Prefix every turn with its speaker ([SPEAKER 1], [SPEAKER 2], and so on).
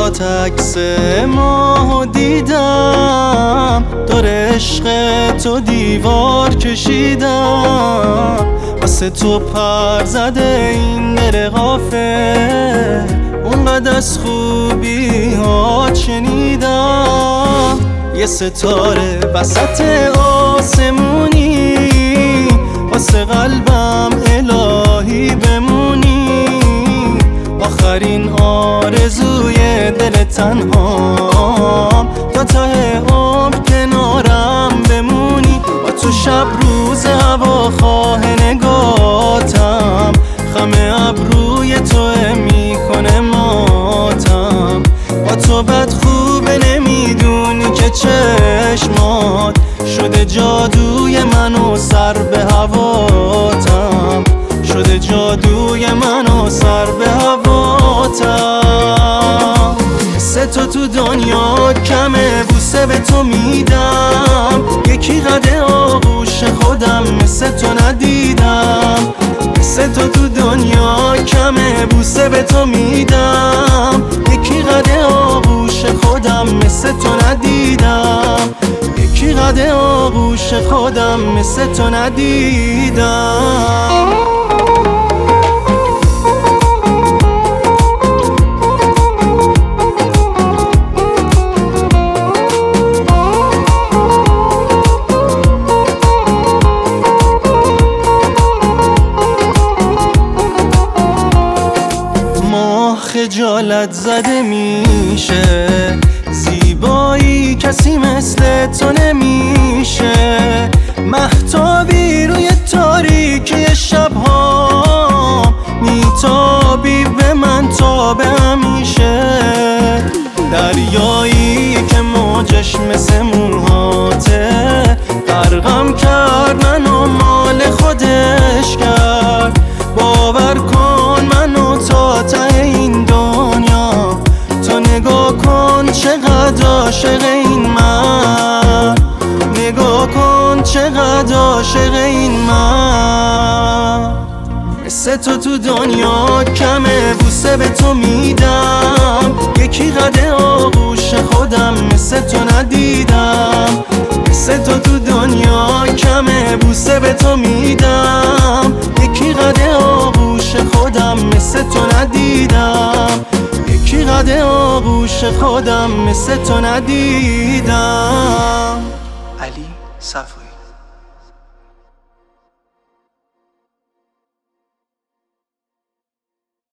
[SPEAKER 1] برات عکس ماهو دیدم، دور عشق تو دیوار کشیدم، واسه تو پر زده این در غافل، اونقدر از خوبی ها شنیدم. یه ستاره وسط آسمونی، واسه قلبم الهی بمونی، آخرین آرزوی دل تنهام، تا ته عمر کنارم بمونی. با تو شب روز هواخواه نگاتم، خم ابروی تو میکنه ماتم. با تو بد خوبه نمیدونی که چشمات شده جادوی منو سر به هواتم، شده جادوی منو سر به هواتم. مثل تو دنیا کمه، بوسه به تو میدم، یکی قد آغوش خودم مثل تو ندیدم. مثل تو دنیا کمه، بوسه به تو میدم، یکی قد آغوش خودم مثل تو ندیدم، یکی قد آغوش خودم مثل تو ندیدم. خجالت زده میشه، زیبایی کسی مثل تو نمیشه، مهتابی روی تاریکی شبها، میتابی به من تا به همیشه، دریایی که موجش مثل موهاته، غرقم کرد منو مال خودش کرد. باور کن منو تا ته این دنیا، تو نگاه کن چقدر عاشق این من، نگاه کن چقدر عاشق این من. مثل تو دنیا کمه، بوسه به تو میدم، یکی قد آغوش خودم مثل تو ندیدم. مثل تو دنیا کمه، بوسه به تو میدم، یکی قد آغوش خودم مثل تو ندیدم، یکی قد آغوش خودم مثل تو ندیدم.
[SPEAKER 2] علی صفایی.